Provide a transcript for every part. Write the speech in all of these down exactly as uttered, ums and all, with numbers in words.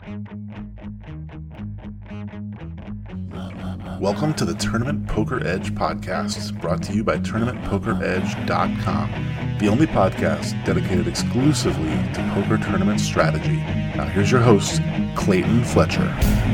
Welcome to the Tournament Poker Edge podcast, brought to you by tournament poker edge dot com, the only podcast dedicated exclusively to poker tournament strategy. Now here's your host, Clayton Fletcher.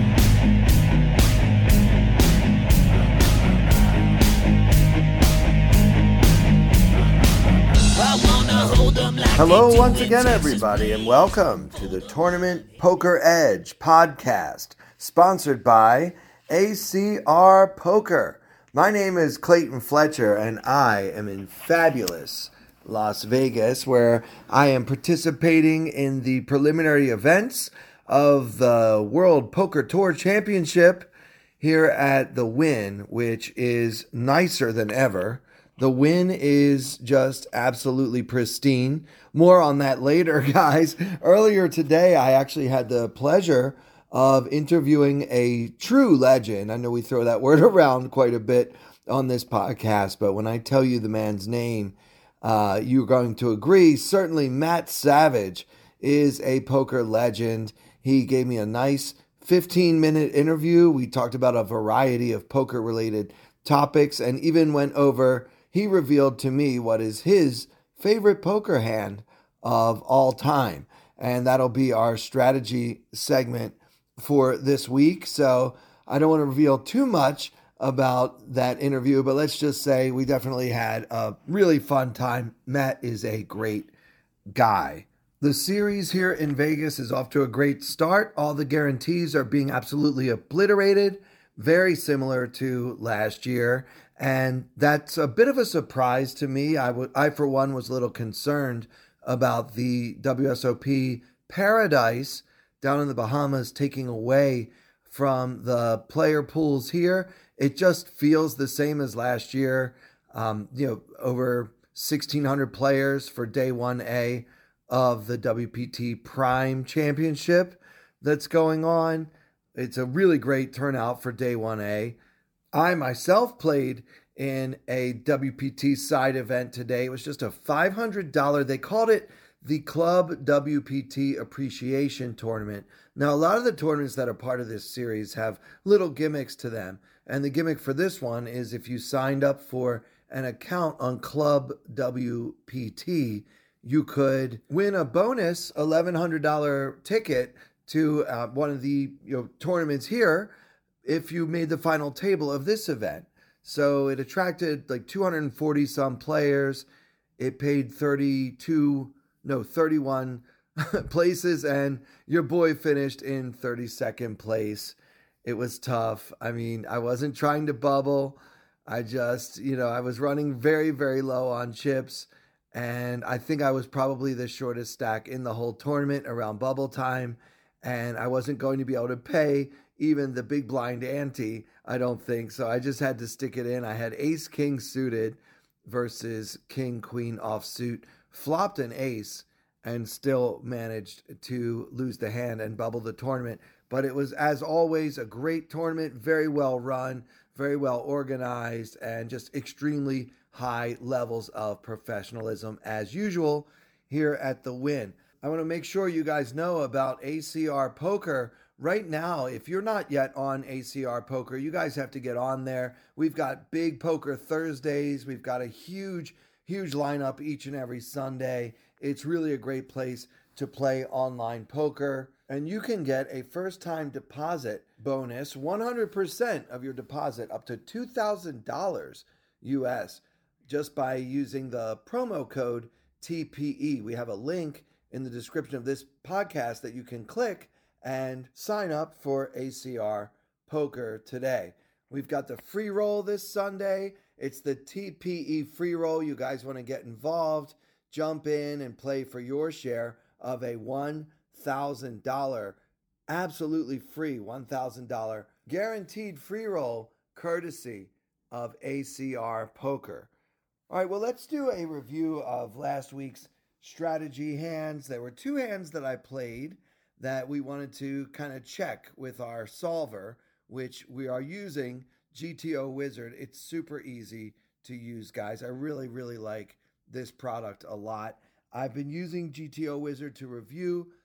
Hello once again, everybody, and welcome to the Tournament Poker Edge podcast, sponsored by A C R Poker. My name is Clayton Fletcher, and I am in fabulous Las Vegas, where I am participating in the preliminary events of the World Poker Tour Championship here at the Wynn, which is nicer than ever. The Wynn is just absolutely pristine. More on that later, guys. Earlier today, I actually had the pleasure of interviewing a true legend. I know we throw that word around quite a bit on this podcast, but when I tell you the man's name, uh, you're going to agree. Certainly, Matt Savage is a poker legend. He gave me a nice fifteen-minute interview. We talked about a variety of poker-related topics and even went over... He revealed to me what is his favorite poker hand of all time. And that'll be our strategy segment for this week. So I don't want to reveal too much about that interview, but let's just say we definitely had a really fun time. Matt is a great guy. The series here in Vegas is off to a great start. All the guarantees are being absolutely obliterated, very similar to last year. And that's a bit of a surprise to me. I, w- I, for one, was a little concerned about the W S O P Paradise down in the Bahamas taking away from the player pools here. It just feels the same as last year. Um, you know, over sixteen hundred players for day one A of the W P T Prime Championship that's going on. It's a really great turnout for day one A. I myself played in a W P T side event today. It was just a five hundred dollars. They called it the Club W P T Appreciation Tournament. Now, a lot of the tournaments that are part of this series have little gimmicks to them. And the gimmick for this one is if you signed up for an account on Club W P T, you could win a bonus eleven hundred dollars ticket to uh, one of the you know tournaments here if you made the final table of this event. So it attracted like two hundred forty some players. It paid thirty-two, no, thirty-one places, and your boy finished in thirty-second place. It was tough. I mean, I wasn't trying to bubble. I just, you know, I was running very, very low on chips, and I think I was probably the shortest stack in the whole tournament around bubble time, and I wasn't going to be able to pay even the big blind ante, I don't think. So I just had to stick it in. I had ace king suited versus king queen offsuit, flopped an ace, and still managed to lose the hand and bubble the tournament. But it was, as always, a great tournament, very well run, very well organized, and just extremely high levels of professionalism as usual here at the Wynn. I want to make sure you guys know about A C R Poker. Right now, if you're not yet on A C R Poker, you guys have to get on there. We've got big poker Thursdays. We've got a huge, huge lineup each and every Sunday. It's really a great place to play online poker. And you can get a first-time deposit bonus, one hundred percent of your deposit, up to two thousand dollars U S, just by using the promo code T P E. We have a link in the description of this podcast that you can click and sign up for A C R Poker today. We've got the free roll this Sunday. It's the T P E free roll. You guys want to get involved, jump in and play for your share of a one thousand dollars absolutely free one thousand dollars guaranteed free roll courtesy of A C R Poker. All right, well, let's do a review of last week's strategy hands. There were two hands that I played that we wanted to kind of check with our solver, which we are using G T O Wizard. It's super easy to use, guys. I really, really like this product a lot. I've been using G T O Wizard to review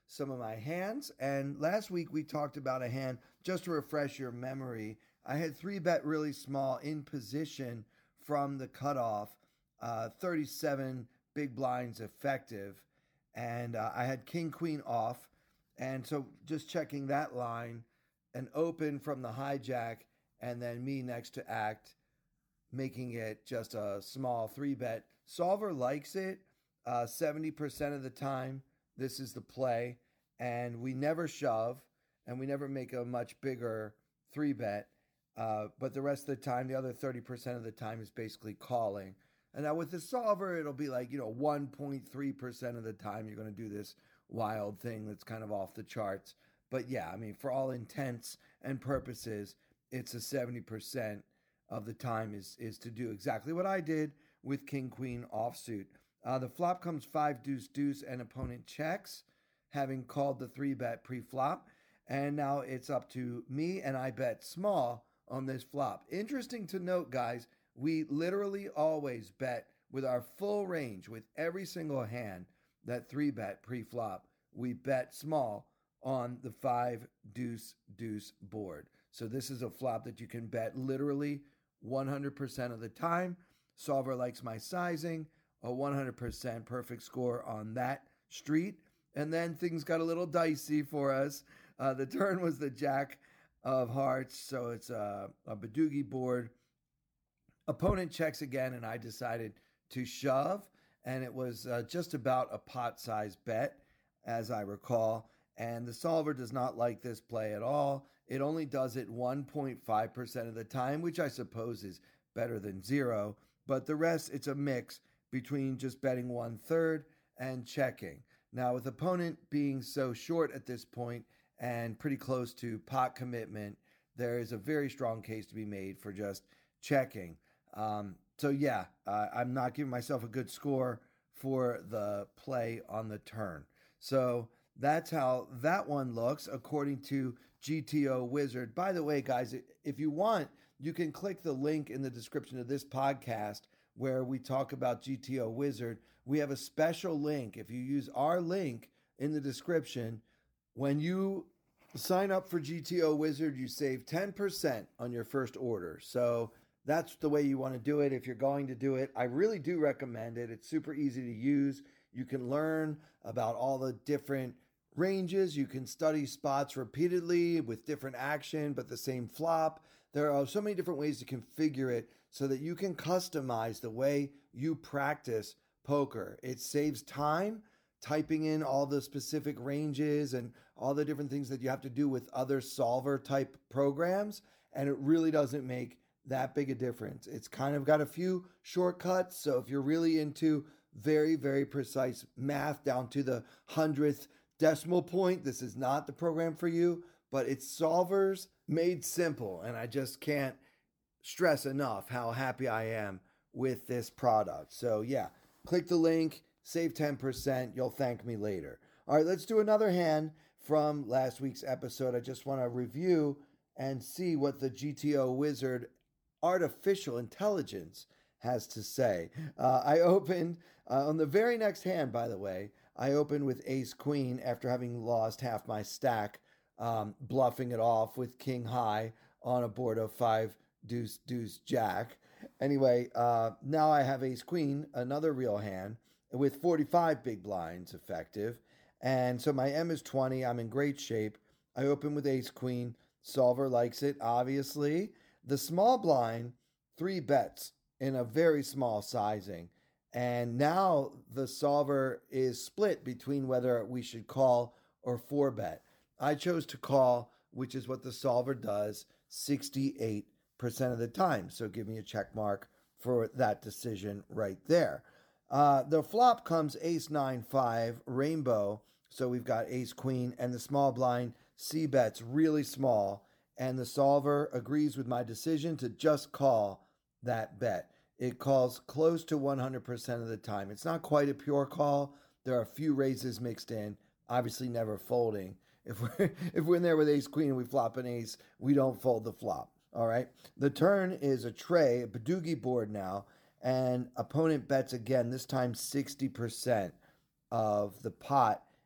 some of my hands. And last week we talked about a hand, just to refresh your memory. I had three bet really small in position from the cutoff, uh, thirty-seven big blinds effective. And uh, I had king queen off. And so just checking that line, an open from the hijack, and then me next to act, making it just a small three bet. Solver likes it uh, seventy percent of the time. This is the play, and we never shove, and we never make a much bigger three bet. Uh, but the rest of the time, the other thirty percent of the time is basically calling. And now with the solver, it'll be like, you know, one point three percent of the time you're going to do this wild thing that's kind of off the charts. But yeah, I mean, for all intents and purposes, it's a seventy percent of the time is is to do exactly what I did with king queen offsuit. Uh, the flop comes five deuce deuce and opponent checks, having called the three bet pre-flop. And now it's up to me, and I bet small on this flop. Interesting to note, guys, we literally always bet with our full range, with every single hand, that three bet pre-flop. We bet small on the five deuce deuce board. So this is a flop that you can bet literally one hundred percent of the time. Solver likes my sizing, a one hundred percent perfect score on that street. And then things got a little dicey for us. Uh, the turn was the jack of hearts, so it's a, a Badugi board. Opponent checks again, and I decided to shove, and it was uh, just about a pot-sized bet, as I recall. And the solver does not like this play at all. It only does it one point five percent of the time, which I suppose is better than zero. But the rest, it's a mix between just betting one-third and checking. Now, with opponent being so short at this point and pretty close to pot commitment, there is a very strong case to be made for just checking. Um, so, yeah, uh, I'm not giving myself a good score for the play on the turn. So that's how that one looks according to G T O Wizard. By the way, guys, if you want, you can click the link in the description of this podcast where we talk about G T O Wizard. We have a special link. If you use our link in the description, when you sign up for G T O Wizard, you save ten percent on your first order. So that's the way you want to do it if you're going to do it. I really do recommend it. It's super easy to use. You can learn about all the different ranges. You can study spots repeatedly with different action, but the same flop. There are so many different ways to configure it so that you can customize the way you practice poker. It saves time typing in all the specific ranges and all the different things that you have to do with other solver type programs. And it really doesn't make that big a difference. It's kind of got a few shortcuts. So if you're really into very, very precise math down to the hundredth decimal point, this is not the program for you, but it's solvers made simple. And I just can't stress enough how happy I am with this product. So yeah, click the link, save ten percent. You'll thank me later. All right, let's do another hand from last week's episode. I just want to review and see what the G T O Wizard artificial intelligence has to say. Uh, I opened uh, on the very next hand, by the way, I opened with ace queen after having lost half my stack, um, bluffing it off with king high on a board of five deuce deuce jack. Anyway, uh, now I have ace queen, another real hand with forty-five big blinds effective. And so my M is twenty. I'm in great shape. I open with ace queen. Solver likes it, obviously. The small blind, three bets in a very small sizing. And now the solver is split between whether we should call or four bet. I chose to call, which is what the solver does sixty-eight percent of the time. So give me a check mark for that decision right there. Uh, the flop comes ace nine five rainbow. So we've got ace queen and the small blind C bets really small. And the solver agrees with my decision to just call that bet. It calls close to one hundred percent of the time. It's not quite a pure call. There are a few raises mixed in, obviously never folding. If we're, if we're in there with ace queen and we flop an ace, we don't fold the flop, all right? The turn is a tray, a Badugi board now, and opponent bets again, this time sixty percent of the pot.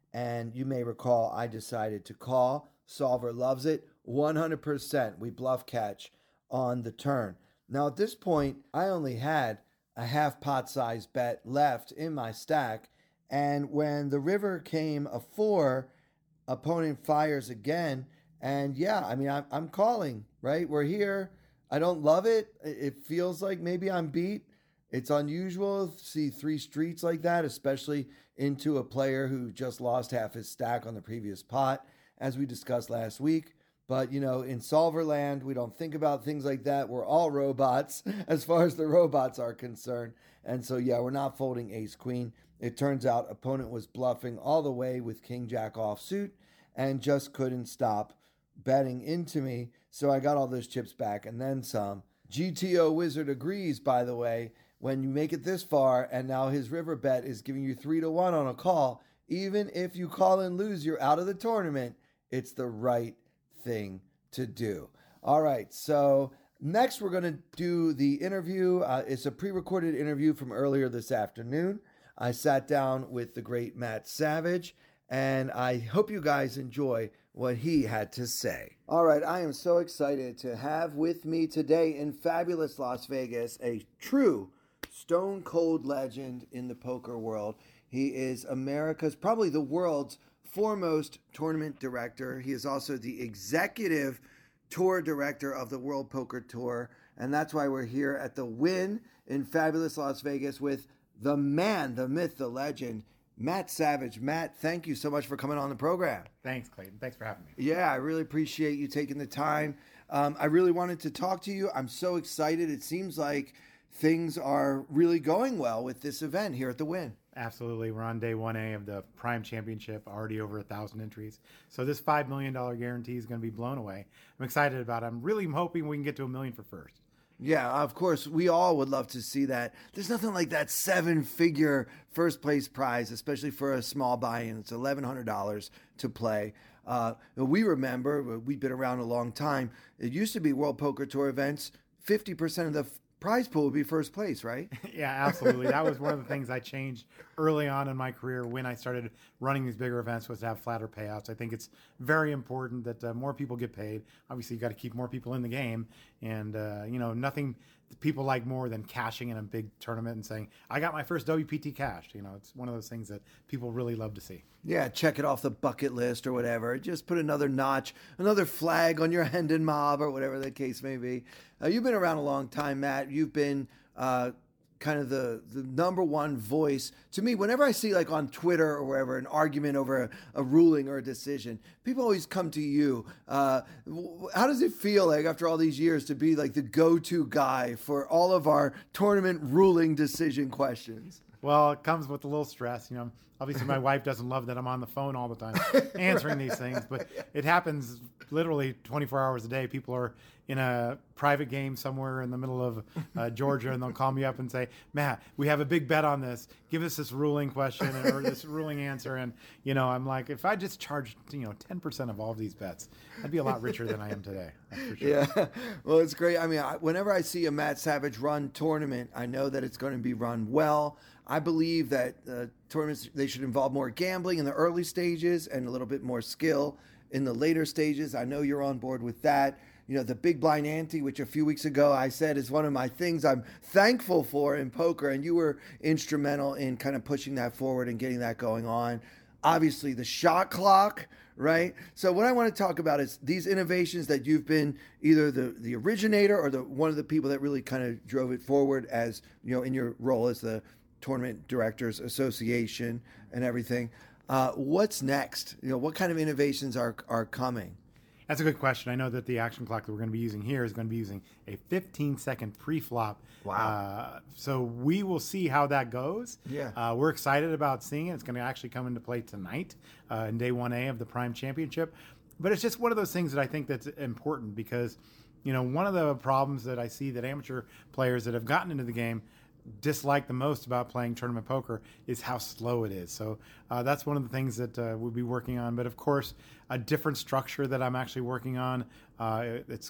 And you may recall I decided to call. Solver loves it. one hundred percent we bluff catch on the turn. Now at this point, I only had a half pot size bet left in my stack. And when the river came a four, opponent fires again. And yeah, I mean, I'm, I'm calling, right? We're here. I don't love it. It feels like maybe I'm beat. It's unusual to see three streets like that, especially into a player who just lost half his stack on the previous pot, as we discussed last week. But, you know, in solver land, we don't think about things like that. We're all robots as far as the robots are concerned. And so, yeah, we're not folding ace queen. It turns out opponent was bluffing all the way with king jack offsuit and just couldn't stop betting into me. So I got all those chips back and then some. G T O Wizard agrees, by the way, when you make it this far and now his river bet is giving you three to one on a call, even if you call and lose, you're out of the tournament. It's the right thing to do. All right, so next we're going to do the interview. Uh, it's a pre-recorded interview from earlier this afternoon. I sat down with the great Matt Savage, and I hope you guys enjoy what he had to say. All right, I am so excited to have with me today in fabulous Las Vegas a true stone cold legend in the poker world. He is America's, probably the world's foremost tournament director. He is also the executive tour director of the World Poker Tour. And that's why we're here at the Wynn in fabulous Las Vegas with the man, the myth, the legend, Matt Savage. Matt, thank you so much for coming on the program. Thanks, Clayton. Thanks for having me. Yeah, I really appreciate you taking the time. Um, I really wanted to talk to you. I'm so excited. It seems like things are really going well with this event here at the Wynn. Absolutely. We're on day one A of the Prime Championship, already over a thousand entries. So this five million dollars guarantee is going to be blown away. I'm excited about it. I'm really hoping we can get to a million for first. Yeah, of course, we all would love to see that. There's nothing like that seven-figure first place prize, especially for a small buy-in. It's eleven hundred dollars to play. Uh, we remember, we've been around a long time, it used to be World Poker Tour events, fifty percent of the f- prize pool would be first place, right? Yeah, absolutely. That was one of the things I changed early on in my career when I started running these bigger events, was to have flatter payouts. I think it's very important that uh, more people get paid. Obviously, you got to keep more people in the game. And, uh, you know, nothing people like more than cashing in a big tournament and saying, I got my first W P T cashed. You know, it's one of those things that people really love to see. Yeah, check it off the bucket list or whatever. Just put another notch, another flag on your Hendon Mob or whatever the case may be. Uh, you've been around a long time, Matt. You've been uh, kind of the, the number one voice. To me, whenever I see like on Twitter or wherever an argument over a, a ruling or a decision, people always come to you. Uh, how does it feel like after all these years to be like the go-to guy for all of our tournament ruling decision questions? Well, it comes with a little stress. You know, obviously my wife doesn't love that I'm on the phone all the time answering these things, but it happens literally twenty-four hours a day. People are in a private game somewhere in the middle of uh, Georgia, and they'll call me up and say, Matt, we have a big bet on this. Give us this ruling question or this ruling answer. And, you know, I'm like, if I just charged, you know, ten percent of all of these bets, I'd be a lot richer than I am today. That's for sure. Yeah, well, it's great. I mean, I, whenever I see a Matt Savage run tournament, I know that it's going to be run well. I believe that uh, tournaments, they should involve more gambling in the early stages and a little bit more skill in the later stages. I know you're on board with that. You know, the big blind ante, which a few weeks ago I said is one of my things I'm thankful for in poker, and you were instrumental in kind of pushing that forward and getting that going on. Obviously, the shot clock, right? So what I want to talk about is these innovations that you've been either the, the originator or the one of the people that really kind of drove it forward, as, you know, in your role as the Tournament Directors Association and everything. Uh, what's next? You know, what kind of innovations are are coming? That's a good question. I know that the action clock that we're going to be using here is going to be using a fifteen second pre-flop. Wow. Uh, so we will see how that goes. Yeah. Uh, we're excited about seeing it. It's going to actually come into play tonight uh, in day one A of the Prime Championship. But it's just one of those things that I think that's important because, you know, one of the problems that I see that amateur players that have gotten into the game dislike the most about playing tournament poker is how slow it is. So uh, that's one of the things that uh, we'll be working on. But of course, a different structure that I'm actually working on. Uh, it's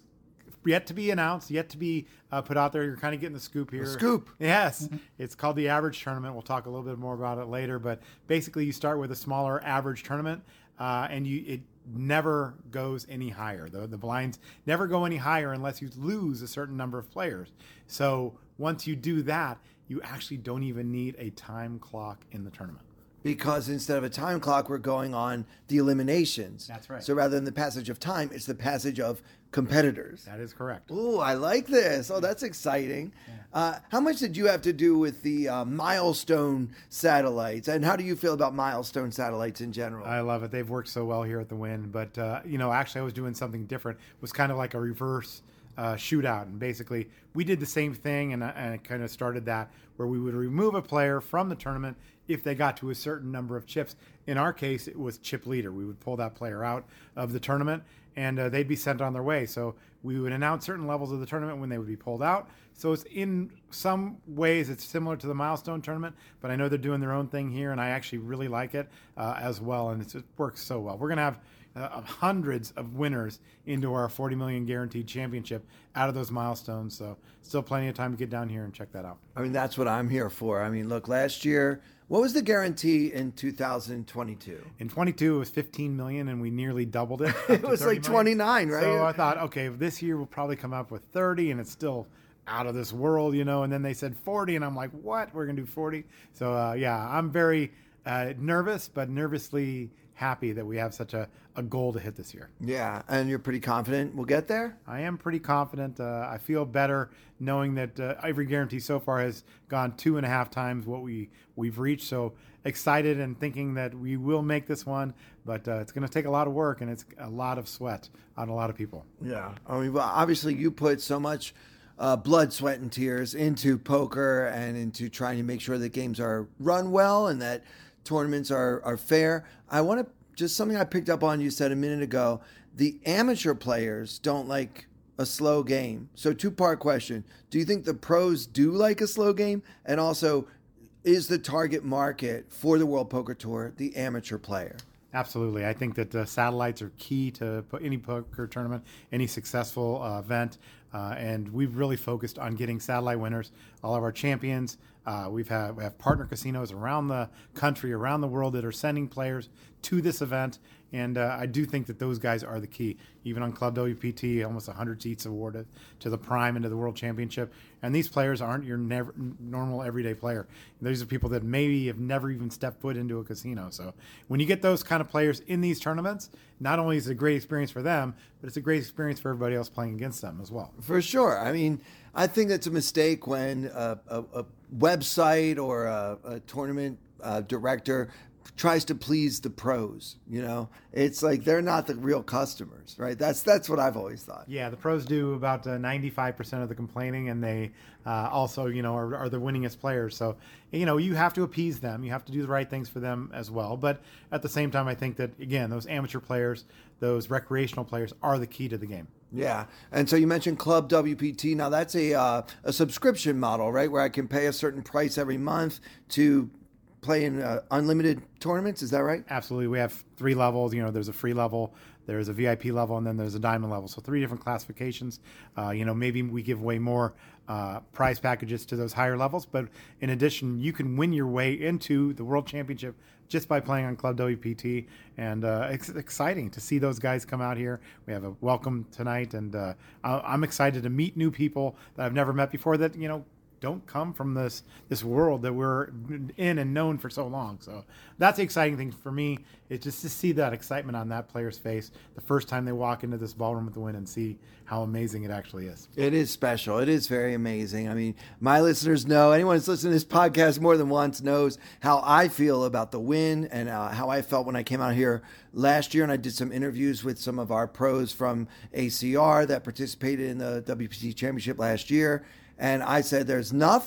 yet to be announced, yet to be uh, put out there. You're kind of getting the scoop here. The scoop. Yes. It's called the Average Tournament. We'll talk a little bit more about it later. But basically, you start with a smaller average tournament, uh, and you it never goes any higher. The, the blinds never go any higher unless you lose a certain number of players. So once you do that, you actually don't even need a time clock in the tournament. Because instead of a time clock, we're going on the eliminations. That's right. So rather than the passage of time, it's the passage of competitors. That is correct. Ooh, I like this. Oh, that's exciting. Yeah. Uh, how much did you have to do with the uh, milestone satellites? And how do you feel about milestone satellites in general? I love it. They've worked so well here at the Wynn. But, uh, you know, actually I was doing something different. It was kind of like a reverse uh, shootout. And basically we did the same thing, and, and it kind of started that where we would remove a player from the tournament if they got to a certain number of chips. In our case, it was chip leader. We would pull that player out of the tournament, and uh, they'd be sent on their way. So we would announce certain levels of the tournament when they would be pulled out. So it's in some ways it's similar to the milestone tournament, but I know they're doing their own thing here, and I actually really like it uh, as well, and it's, it works so well. We're going to have uh, hundreds of winners into our forty million guaranteed championship out of those milestones. So still plenty of time to get down here and check that out. I mean, that's what I'm here for. I mean, look, last year, what was the guarantee in two thousand twenty-two? In twenty-two, it was fifteen million, and we nearly doubled it. It was like twenty-nine, right? So I thought, okay, this year we'll probably come up with thirty, and it's still out of this world, you know. And then they said forty, and I'm like, what? We're gonna do forty? So uh, yeah, I'm very uh, nervous, but nervously happy that we have such a, a goal to hit this year. Yeah, and you're pretty confident we'll get there? I am pretty confident. Uh, I feel better knowing that uh, every guarantee so far has gone two and a half times what we, we've reached. So excited and thinking that we will make this one, but uh, it's going to take a lot of work, and it's a lot of sweat on a lot of people. Yeah. I mean, well, obviously you put so much uh, blood, sweat, and tears into poker and into trying to make sure that games are run well and that tournaments are, are fair. I want to just something I picked up on you said a minute ago. The amateur players don't like a slow game. So two-part question. Do you think the pros do like a slow game? And also, is the target market for the World Poker Tour the amateur player? Absolutely. I think that uh, satellites are key to any poker tournament, any successful uh, event. Uh, and we've really focused on getting satellite winners. All of our champions, uh, we've had, we have partner casinos around the country, around the world that are sending players to this event. And uh, I do think that those guys are the key. Even on Club W P T, almost one hundred seats awarded to the Prime and to the World Championship. And these players aren't your never, normal everyday player. These are people that maybe have never even stepped foot into a casino. So when you get those kind of players in these tournaments, not only is it a great experience for them, but it's a great experience for everybody else playing against them as well. For sure. I mean, I think it's a mistake when a, a, a website or a, a tournament uh, director tries to please the pros. You know, it's like they're not the real customers, right? That's that's what I've always thought. Yeah, the pros do about uh, ninety-five percent of the complaining, and they uh, also, you know, are, are the winningest players. So, you know, you have to appease them. You have to do the right things for them as well. But at the same time, I think that, again, those amateur players, those recreational players are the key to the game. Yeah, and so you mentioned Club W P T. Now that's a uh, a subscription model, right? Where I can pay a certain price every month to play in uh, unlimited tournaments. Is that right? Absolutely. We have three levels. You know, there's a free level, there's a V I P level, and then there's a diamond level. So three different classifications. Uh, you know, maybe we give away more uh, prize packages to those higher levels. But in addition, you can win your way into the World Championship just by playing on Club W P T. And uh, it's exciting to see those guys come out here. We have a welcome tonight, and uh, I'm excited to meet new people that I've never met before that, you know, don't come from this this world that we're in and known for so long. So that's the exciting thing for me, is just to see that excitement on that player's face the first time they walk into this ballroom with the Wynn and see how amazing it actually is. It is special. It is very amazing. I mean, my listeners know, anyone who's listened to this podcast more than once knows how I feel about the Wynn and uh, how I felt when I came out here last year, and I did some interviews with some of our pros from A C R that participated in the W P T Championship last year. And I said, there's nothing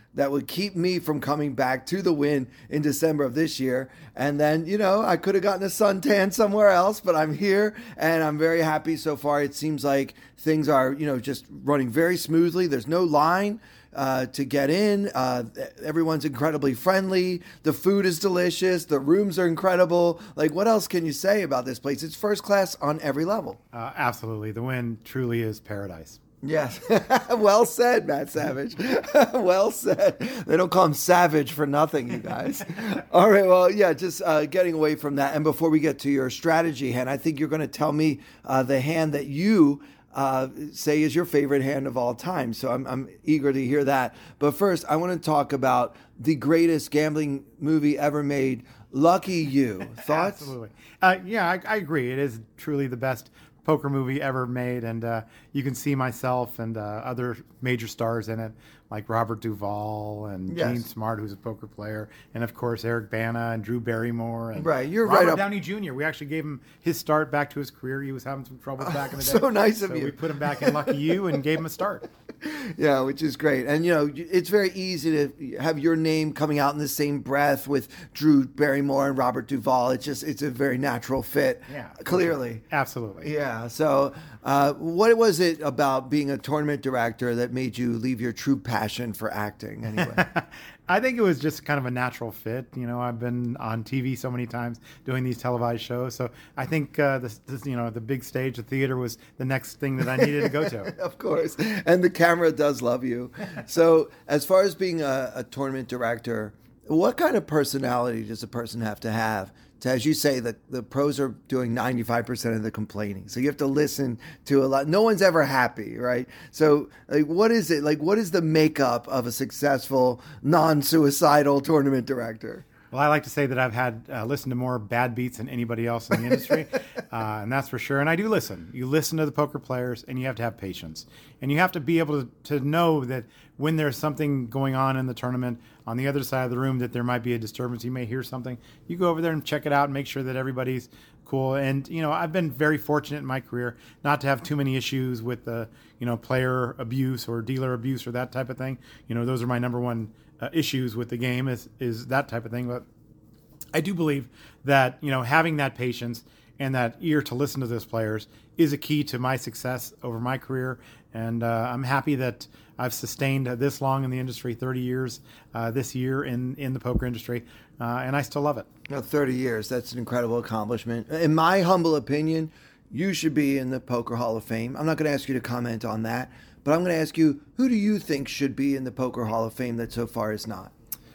that would keep me from coming back to the Wynn in December of this year. And then, you know, I could have gotten a suntan somewhere else, but I'm here and I'm very happy so far. It seems like things are, you know, just running very smoothly. There's no line uh, to get in. Uh, everyone's incredibly friendly. The food is delicious. The rooms are incredible. Like, what else can you say about this place? It's first class on every level. Uh, absolutely. The Wynn truly is paradise. Yes. Well said, Matt Savage. Well said. They don't call him Savage for nothing, you guys. All right. Well, yeah, just uh, getting away from that. And before we get to your strategy hand, I think you're going to tell me uh, the hand that you uh, say is your favorite hand of all time. So I'm, I'm eager to hear that. But first, I want to talk about the greatest gambling movie ever made, Lucky You. Thoughts? Absolutely. Uh, yeah, I, I agree. It is truly the best poker movie ever made, and uh, you can see myself and uh, other major stars in it, like Robert Duvall and Yes. Gene Smart, who's a poker player, and of course Eric Bana and Drew Barrymore. And Right, you're Robert right up- Downey Junior We actually gave him his start back to his career. He was having some troubles back in the day. So nice of so you. We put him back in Lucky You and gave him a start. Yeah, which is great. And, you know, it's very easy to have your name coming out in the same breath with Drew Barrymore and Robert Duvall. It's just, it's a very natural fit, Yeah, clearly. Absolutely. Yeah. So, uh, what was it about being a tournament director that made you leave your true passion for acting anyway? I think it was just kind of a natural fit. You know, I've been on T V so many times doing these televised shows, so I think uh, this, this, you know, the big stage, the theater, was the next thing that I needed to go to. Of course. And the camera does love you. So, as far as being a, a tournament director, what kind of personality does a person have to have? To, as you say, the, the pros are doing ninety-five percent of the complaining. So you have to listen to a lot. No one's ever happy, right? So like, what is it? Like, what is the makeup of a successful, non-suicidal tournament director? Well, I like to say that I've had uh, listened to more bad beats than anybody else in the industry, uh, and that's for sure. And I do listen. You listen to the poker players, and you have to have patience. And you have to be able to, to know that when there's something going on in the tournament, on the other side of the room, that there might be a disturbance. You may hear something. You go over there and check it out and make sure that everybody's cool. And, you know, I've been very fortunate in my career not to have too many issues with, uh, you know, player abuse or dealer abuse or that type of thing. You know, those are my number one Uh, issues with the game is is that type of thing. But I do believe that, you know, having that patience and that ear to listen to those players is a key to my success over my career. And uh, I'm happy that I've sustained this long in the industry, thirty years uh, this year in, in the poker industry, uh, and I still love it. Now, thirty years, that's an incredible accomplishment. In my humble opinion, you should be in the Poker Hall of Fame. I'm not going to ask you to comment on that, but I'm going to ask you, who do you think should be in the Poker Hall of Fame that so far is not?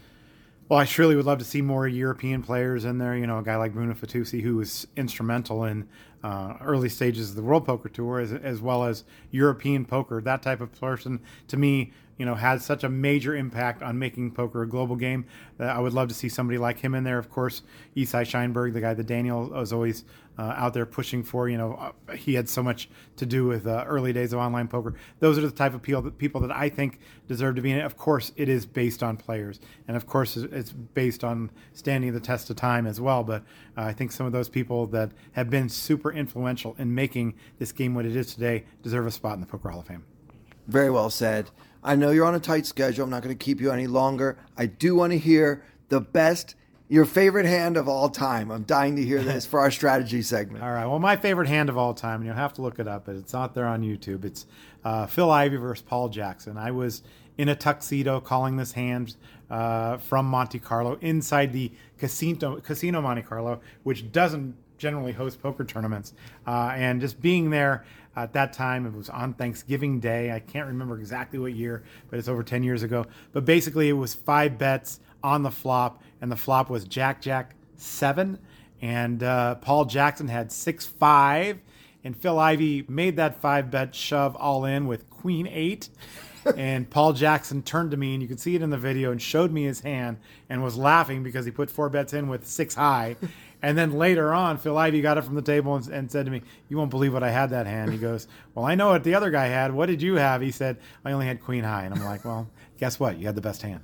Well, I surely would love to see more European players in there. You know, a guy like Bruno Fatoussi, who was instrumental in uh, early stages of the World Poker Tour, as, as well as European poker. That type of person, to me, you know, has such a major impact on making poker a global game that I would love to see somebody like him in there. Of course, Isai Scheinberg, the guy that Daniel was always uh, out there pushing for. You know, uh, he had so much to do with uh, early days of online poker. Those are the type of people that, people that I think deserve to be in it. Of course, it is based on players, and of course, it's based on standing the test of time as well. But uh, I think some of those people that have been super influential in making this game what it is today deserve a spot in the Poker Hall of Fame. Very well said. I know you're on a tight schedule. I'm not going to keep you any longer. I do want to hear the best, your favorite hand of all time. I'm dying to hear this for our strategy segment. All right. Well, my favorite hand of all time, and you'll have to look it up, but it's out there on YouTube. It's uh, Phil Ivey versus Paul Jackson. I was in a tuxedo calling this hand uh, from Monte Carlo inside the casino, casino Monte Carlo, which doesn't generally host poker tournaments. Uh, and just being there at that time, it was on Thanksgiving Day. I can't remember exactly what year, but it's over ten years ago. But basically, it was five bets on the flop, and the flop was Jack Jack seven, and uh, Paul Jackson had six five, and Phil Ivey made that five bet shove all in with Queen eight. And Paul Jackson turned to me, and you can see it in the video, and showed me his hand and was laughing because he put four bets in with six high. And then later on, Phil Ivey got up from the table and, and said to me, "You won't believe what I had that hand." He goes, "Well, I know what the other guy had. What did you have?" He said, "I only had Queen high." And I'm like, "Well, guess what? You had the best hand."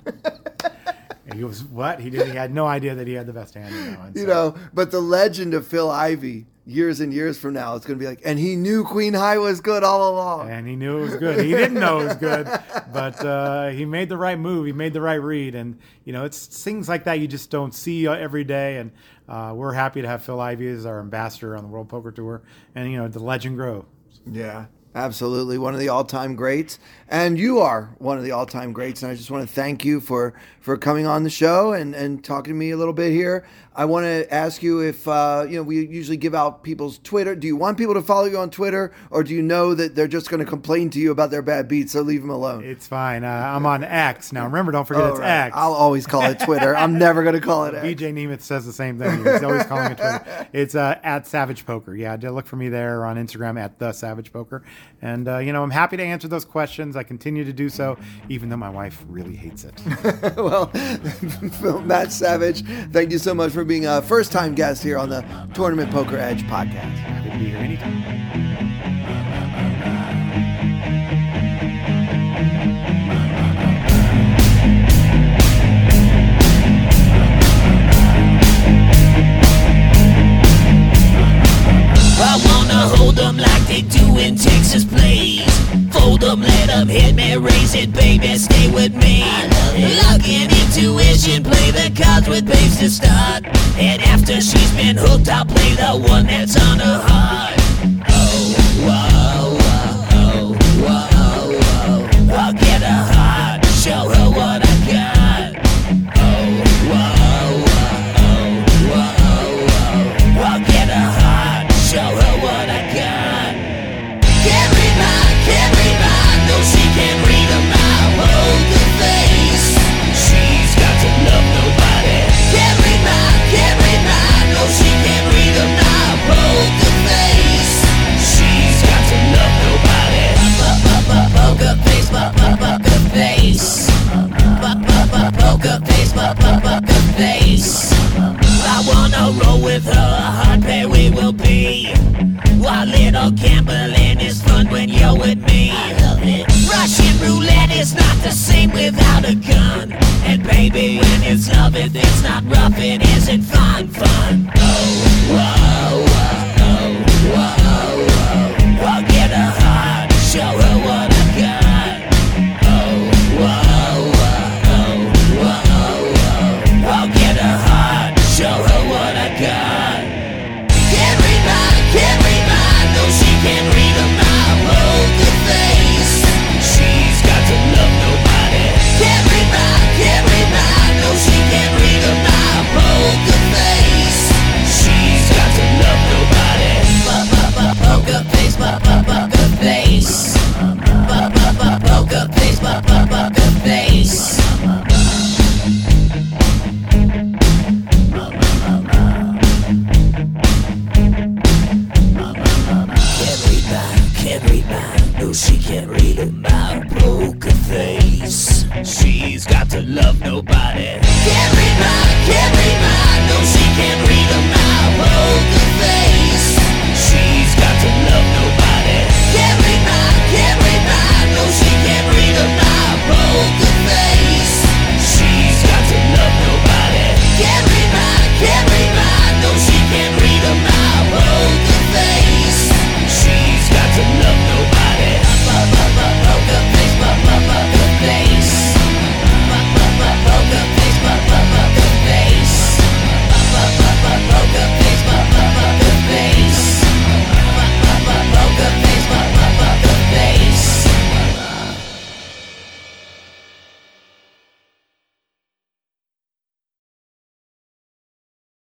And he goes, "What?" He did. He had no idea that he had the best hand. You know, and You so, know, but the legend of Phil Ivey, years and years from now, it's going to be like, and he knew Queen High was good all along. And he knew it was good. He didn't know it was good, but uh, he made the right move. He made the right read. And, you know, it's things like that you just don't see every day. And uh, we're happy to have Phil Ivey as our ambassador on the World Poker Tour. And, you know, the legend grow. Yeah. Absolutely. One of the all-time greats. And you are one of the all-time greats. And I just want to thank you for, for coming on the show and, and talking to me a little bit here. I want to ask you if, uh, you know, we usually give out people's Twitter. Do you want people to follow you on Twitter, or do you know that they're just going to complain to you about their bad beats, so leave them alone? It's fine. Uh, I'm on X. Now, remember, don't forget oh, it's right. X. I'll always call it Twitter. I'm never going to call it X. B J Nemeth says the same thing. He's always calling it Twitter. It's uh, at Savage Poker. Yeah, look for me there on Instagram at The Savage Poker. And, uh, you know, I'm happy to answer those questions. I continue to do so, even though my wife really hates it. Well, Matt Savage, thank you so much for being a first-time guest here on the Tournament Poker Edge podcast. Happy to be here anytime. I wanna hold them like they do in Texas, please. Fold them, let them hit me, raise it, baby, stay with me. Log in intuition, play the cards with babes to start. And after she's been hooked, I'll play the one that's on her heart. Oh, whoa, whoa, whoa, whoa. I'll get her heart, show her what I got. Oh, whoa, whoa, whoa, whoa. I'll get her heart, show her what I got. Can't read mine, can't read mine. No, she can't read a mile. Poker face. She's got to love nobody. Can't read mine, can't read mine. No, she can't read a mile. Poker face. She's got to love nobody. Poker face, poker face. Poker face, poker face. I wanna roll with her, a hard pair we will be. While little gambling is fun when you're with me. I love it. Russian roulette is not the same without a gun. And baby, when it's love, it, it's not rough, it isn't fun, fun. Oh, whoa, whoa, whoa, whoa. I'll get her heart, show her what I got. Oh, whoa, whoa, whoa, whoa. I'll get her heart, show her what I got. Can't read mine, can't read mine. No, she can't read a mile. Poker face. She's got to love nobody. Can't read mine, can't read mine. No, she can't read a mile. Poker face. She's got to love nobody. Poker face, poker face. Poker face, poker face. Can't read mine, no, she can't read a mile. Poker face. She's got to love nobody.